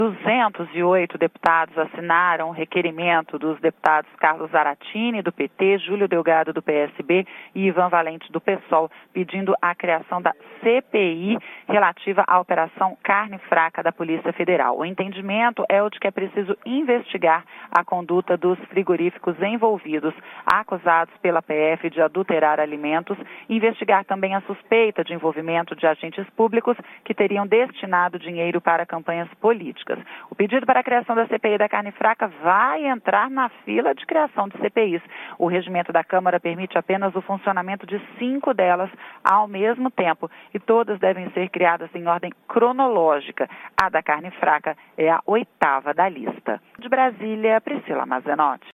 208 deputados assinaram o requerimento dos deputados Carlos Zaratini, do PT, Júlio Delgado, do PSB e Ivan Valente, do PSOL, pedindo a criação da CPI relativa à Operação Carne Fraca da Polícia Federal. O entendimento é o de que é preciso investigar a conduta dos frigoríficos envolvidos, acusados pela PF de adulterar alimentos, e investigar também a suspeita de envolvimento de agentes públicos que teriam destinado dinheiro para campanhas políticas. O pedido para a criação da CPI da carne fraca vai entrar na fila de criação de CPIs. O regimento da Câmara permite apenas o funcionamento de 5 delas ao mesmo tempo e todas devem ser criadas em ordem cronológica. A da carne fraca é a 8ª da lista. De Brasília, Priscila Mazenotti.